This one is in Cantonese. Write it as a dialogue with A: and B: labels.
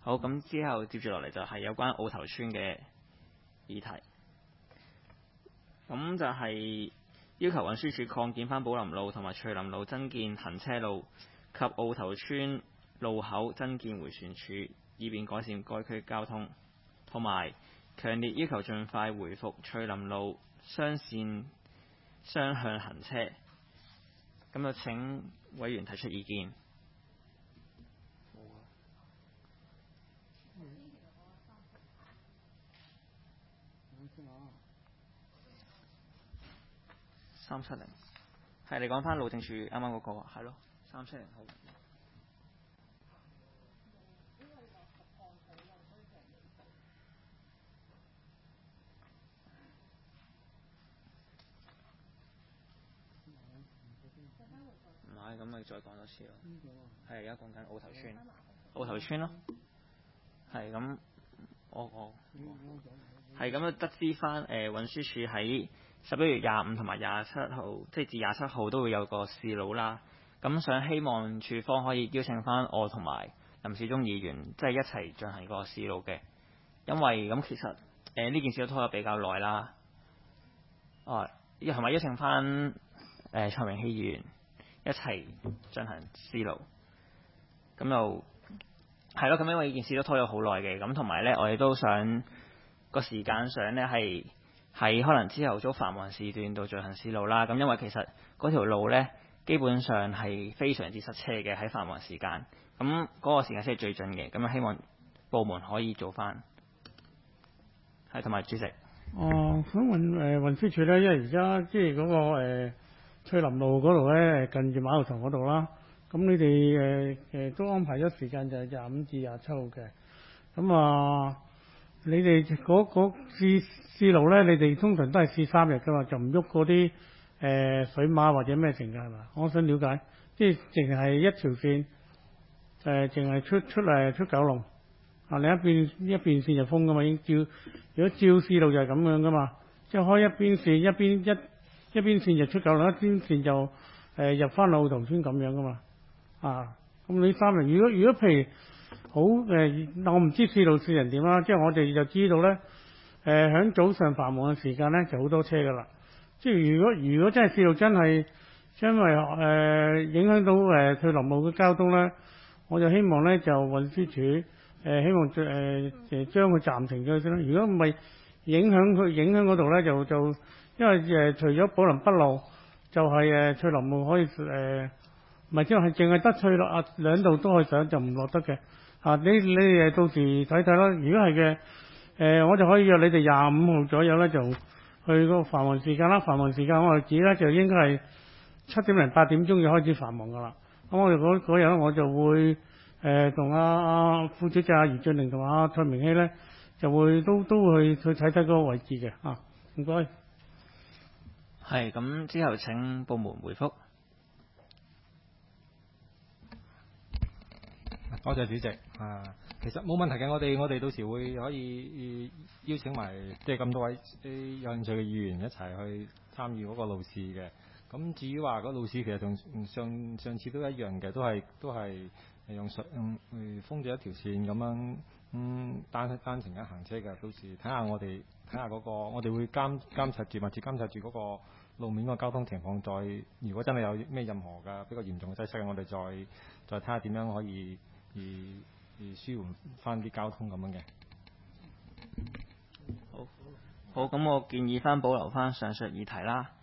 A: 好，咁之後接住落嚟就係有關澳頭村嘅議題。咁就係要求運輸署擴建返寶林路同埋翠林路，增建行車路及澳頭村路口增建迴旋處，以便改善該區交通。同埋強烈要求盡快回復翠林路雙線雙向行車。咁就請委員提出意見。370係你講返路政署啱啱嗰個係咯，370好。唔係，咁咪再講多次咯。係而家講緊澳頭村，澳頭村咯。係咁，我係咁得知返運輸署喺11月25同埋27號，即係至27號都會有個試路啦。咁想希望署方可以邀請返我同埋林少忠議員，即係一齊進行個試路嘅。因為咁其實呢件事都拖得比較耐啦。同埋邀請返蔡明熙議員一齊進行試路。咁就係咯，咁因為呢件事都拖咗好耐嘅，咁同埋呢，我哋都想個時間上呢係喺可能朝頭早繁忙時段度進行試路啦。咁因為其實嗰條路呢，基本上係非常之塞車嘅喺繁忙時間。咁嗰個時間先係最準嘅。咁希望部門可以做翻。係同埋主席。
B: 想問運輸署呢，因為而家即係嗰個翠林路嗰度呢，近住馬路塘嗰度啦。咁你哋都安排咗時間就係25至27號嘅。咁你哋嗰試路咧，你哋通常都係試3日噶嘛，就唔喐嗰啲水馬或者咩成㗎係嘛？我想了解，即係淨係一條線淨係出九龍另一邊線就封噶嘛，已經如果照試路就係咁樣噶嘛，即係開一邊線一邊線就出九龍，一邊線就入翻澳頭村咁樣噶嘛。咁你3日，如果譬如好我唔知試路試人點啦，即係我哋就知道咧，喺早上繁忙嘅時間咧就好多車噶啦。即係如果真係試路真係因為影響到翠林路嘅交通咧，我就希望咧就運輸署希望將佢暫停咗先啦。如果唔係影響嗰度咧就因為除咗寶林北路就係翠林路可以唔係即係淨係得翠林兩度都可以上，就唔落得嘅。你到時睇睇啦。如果係嘅，我就可以約你哋25號左右咧，就去個繁忙時間啦。繁忙時間我哋指咧就應該係7點零8點鐘就開始繁忙噶啦。咁我哋嗰日咧我就會同阿副主席阿余俊玲同阿蔡明熙咧就會都會去睇睇嗰個位置嘅。唔該。
A: 係咁，之後請部門回覆。
C: 多謝主席。其實冇問題嘅，我哋到時會可以邀請埋即係咁多位有興趣嘅議員一齊去參與嗰個路試嘅。咁至於話嗰路試其實同上次都一樣嘅，都係用封咗一條線咁樣單程嘅行車嘅。到時睇下我哋嗰個，我哋會密切監察住嗰個路面個交通情況，再如果真係有咩任何嘅比較嚴重嘅擠塞，我哋再睇下點樣可以而舒緩翻啲交通咁樣嘅。
A: 好，咁我建議翻保留翻上述議題啦。